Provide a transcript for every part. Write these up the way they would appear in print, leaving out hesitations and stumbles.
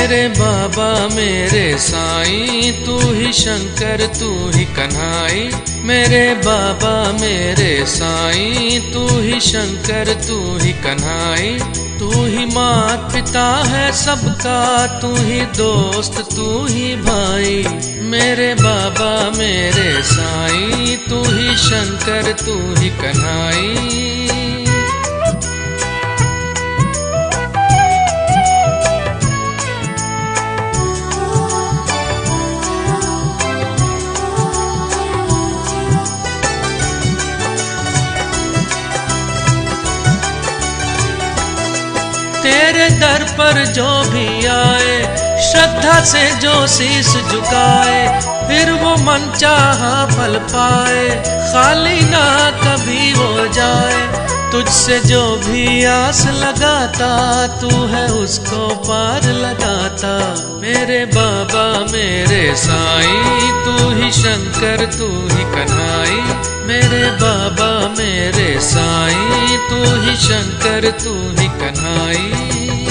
मेरे बाबा मेरे साईं, तू ही शंकर तू ही कन्हाई। मेरे बाबा मेरे साईं, तू ही शंकर तू ही कन्हाई। तू ही मात पिता है सबका, तू ही दोस्त तू ही भाई। मेरे बाबा मेरे साईं, तू ही शंकर तू ही कन्हाई। तेरे दर पर जो भी आए, श्रद्धा से जो शीश झुकाए, फिर वो मन चाहा फल पाए, खाली ना कभी हो जाए। तुझसे जो भी आस लगाता, तू है उसको पार लगाता। मेरे बाबा मेरे साईं, तू ही शंकर तू ही कन्हाई। मेरे बाबा मेरे साईं, तू ही शंकर तू ही कन्हाई।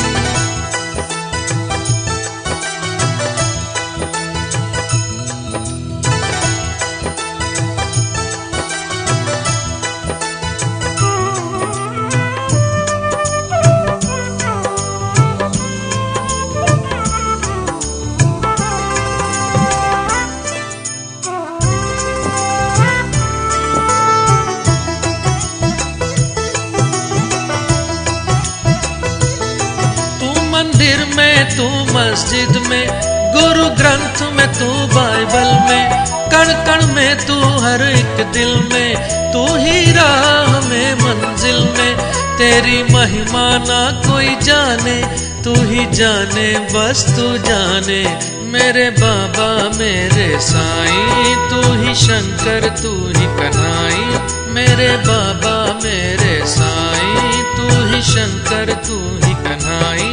मंदिर में तू मस्जिद में, गुरु ग्रंथ में तू बाइबल में, कण कण में तू हर एक दिल में। तू ही राह में मंजिल में, तेरी महिमा ना कोई जाने, तू ही जाने बस तू जाने। मेरे बाबा मेरे साईं, तू ही शंकर तू ही कन्हाई। मेरे बाबा मेरे साईं, तू ही शंकर तू ही कन्हाई।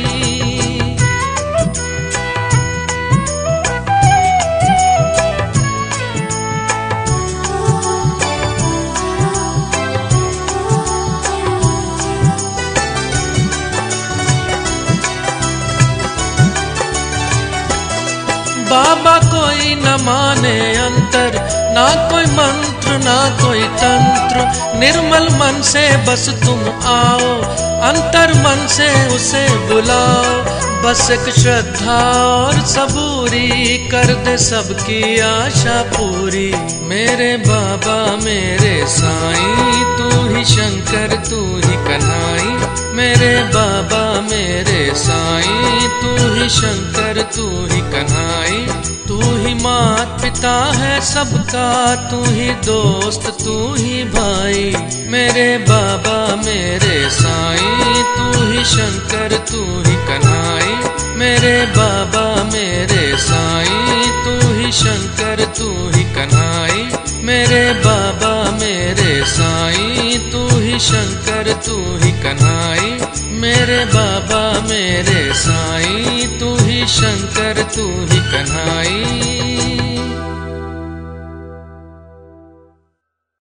बाबा कोई न माने अंतर, ना कोई मंत्र ना कोई तंत्र। निर्मल मन से बस तुम आओ, अंतर मन से उसे बुलाओ। बस एक श्रद्धा और सबूरी, कर दे सबकी आशा पूरी। मेरे बाबा मेरे साईं, तू ही शंकर तू ही कन्हाई। मेरे बाबा मेरे साईं, तू ही शंकर तू ही कन्हाई। तू ही मात पिता है सबका, तू ही दोस्त तू ही भाई। मेरे बाबा मेरे साईं, तू ही शंकर तू ही कन्हाई। मेरे बाबा मेरे साईं, तू ही शंकर तू ही कन्हाई। मेरे बाबा मेरे साईं, तू ही शंकर तू ही कन्हाई। मेरे बाबा मेरे साईं, तू ही शंकर तू ही कन्हाई।